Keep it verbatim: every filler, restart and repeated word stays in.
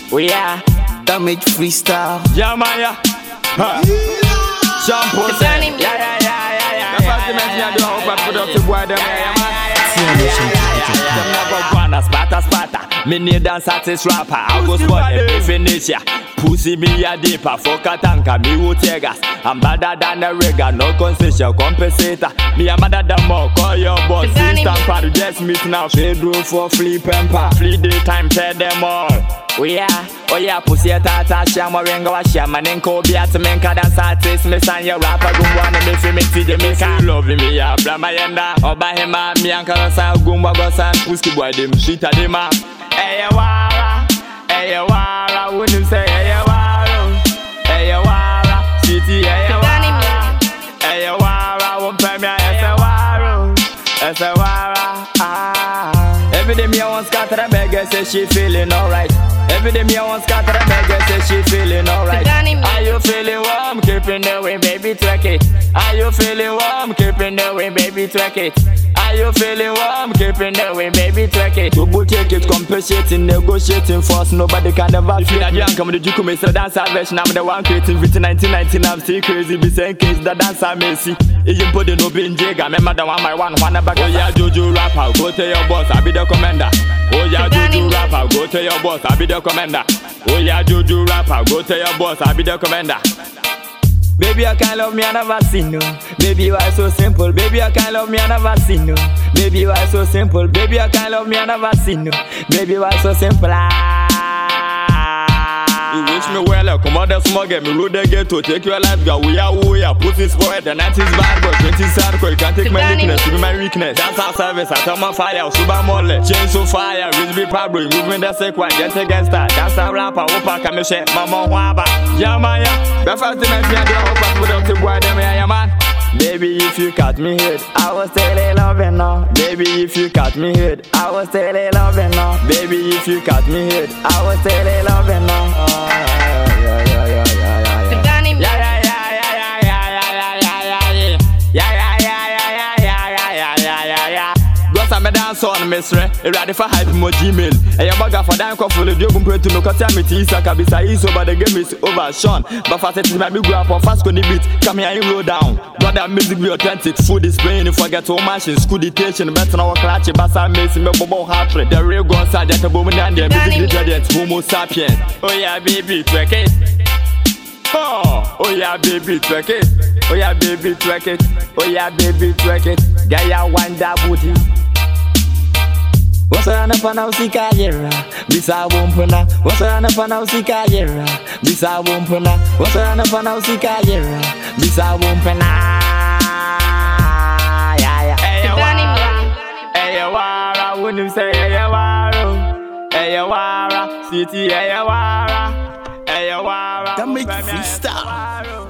We are Damage Freestyle. Yeah, man, yeah. Huh. Shampoo, say. Yeah, yeah, yeah, yeah, yeah. The first dimension I do, I hope I put up the boy, them, yeah, man. Them never wanna spatter, spatter. Me need dance artist rapper. I go spot them, finish ya. Pussy me a deeper, fuck a tanker, me who take gas. I'm better than a rigger, no concession compensator. Me a madder than more, call your boss. System party, just meet now. Fade room for flea pemper. Flea daytime, tell them all. We are, oh yeah, pussy a tata, shama ringo a shama, and Kobe at the menka dance artist, miss and your rapper, go one and me me see the make I love me, yeah, blamayenda, or by him, me and Kalasa, Gumba Gossan, Pussy boy, them shit at him, hey, wara, hey, wara, wouldn't say, hey, wara, hey, wara, city, hey, wara, hey, wara, won't pay me, hey, wara, hey, wara, ah. Every day me I want scatter a beggar, say she feeling alright. Every day me I want scatter a beggar, say she feeling alright. Are you feeling warm? Keeping the way, baby, twerk it. Are you feeling warm? Keeping the way, baby, twerk it. Are you feeling warm? Keeping the way, baby, twerk it. Double take it, compensating, negotiating force. Nobody can ever feel that young come to you come so dance salvation. I'm the one creating written nineteen nineteen. I'm still crazy, be saying kids that dance are messy. If you put the no bin jig, I remember the one my one one back. Oh yeah, Juju rapper, go tell your boss, I be the commander. Oh yeah, Juju rapper, go tell your boss, I be the commander. Oh yeah, Juju rapper, go tell your boss, I be the commander. Baby, I can't love me, I never seen no. Baby, you are so simple. Baby, I can't love me, I never seen no. Baby, you are so simple. Baby, I can't love me, I never seen no. Baby, you are so simple. Ah. You wish me well, come on, that's smug, me road again to take your life, go. We are, we are, pussies for it, the nineties bad boy, twenties sad boy, you can't take my weakness, to be my weakness. That's our service, I tell my fire, super mole, chain so fire, rich be pablo, moving the sequence, just against that. That's our rapper, Opa, come and share, Mama Waba. Yeah, man, yeah. The first thing I see, I do, I hope I put up the boy, them, yeah, man. Baby, if you cut me hit, I was still loving now. Baby, if you cut me hit, I was still loving now. Baby, if you cut me hit, I was still loving now. Oh, yeah, yeah, yeah, yeah, yeah, yeah. Yeah, yeah, yeah, yeah, yeah, yeah, yeah, yeah, yeah, yeah, yeah, yeah, yeah, yeah, yeah, yeah. Gossa me dance on Mister. You ready for hype mo Gmail? Hey, your bugger for damn couple of you compared to no cut me Tisa Kabisa is over the game is over Sean. But fast it is my big rap or fast on the beat. Come here and roll down. Brother music be authentic. Food is playing. You forget to machine. School dictation. Better now clutch. Bassa mace me bobo heart rate. The real gun sergeant a boom and the music detergent. Homo sapien. Oh yeah baby twerk it. Oh, oh yeah baby twerk it. Oh yeah baby twerk it. Oh yeah baby twerk it. Gaya wind that booty. Wasana pana usika yera, bisa wumpuna. Wasana pana usika yera, bisa wumpuna. Wasana pana usika yera, bisa wumpuna. Yeah yeah. Hey wara, hey wara, when you say hey wara, hey wara, city hey wara, hey wara. Damage Freestyle.